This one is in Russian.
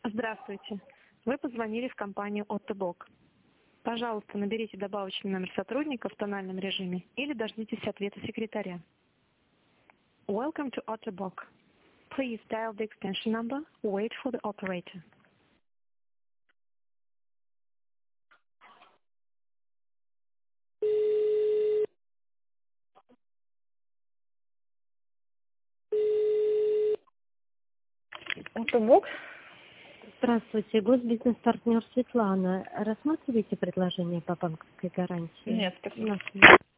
Здравствуйте. Вы позвонили в компанию Ottobock. Пожалуйста, наберите добавочный номер сотрудника в тональном режиме или дождитесь ответа секретаря. Welcome to Ottobock. Please dial the extension number, wait for the operator. Ottobock? Здравствуйте, госбизнес-партнер Светлана. Рассматриваете предложение по банковской гарантии? Нет, спасибо. У нас